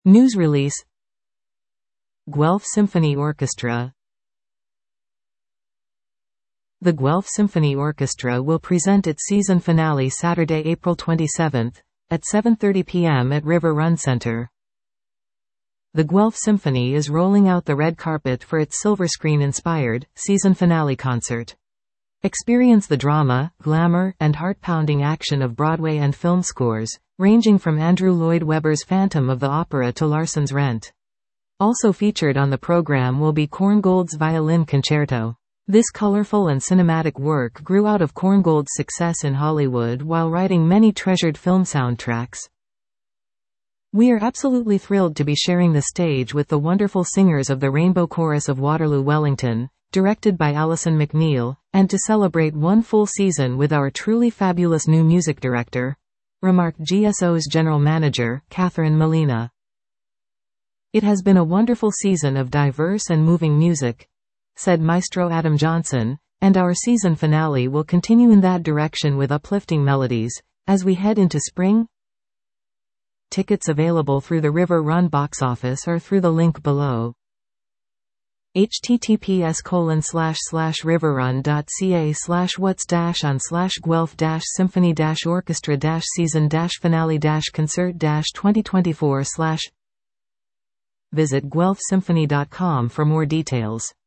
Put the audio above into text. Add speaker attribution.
Speaker 1: News release. Guelph Symphony Orchestra. The Guelph Symphony Orchestra will present its season finale Saturday, April 27, at 7:30 p.m. at River Run Center. The Guelph Symphony is rolling out the red carpet for its silver screen-inspired season finale concert. Experience the drama, glamour, and heart-pounding action of Broadway and film scores, ranging from Andrew Lloyd Webber's Phantom of the Opera to Larson's Rent. Also featured on the program will be Korngold's Violin Concerto. This colorful and cinematic work grew out of Korngold's success in Hollywood while writing many treasured film soundtracks. We are absolutely thrilled to be sharing the stage with the wonderful singers of the Rainbow Chorus of Waterloo Wellington, directed by Alison McNeil, and to celebrate one full season with our truly fabulous new music director, remarked GSO's general manager, Catherine Molina. It has been a wonderful season of diverse and moving music, said Maestro Adam Johnson, and our season finale will continue in that direction with uplifting melodies, as we head into spring. Tickets available through the River Run box office or through the link below. https://riverrun.ca/whats-on/guelph-symphony-orchestra-season-finale-concert-2024/ Visit guelphsymphony.com for more details.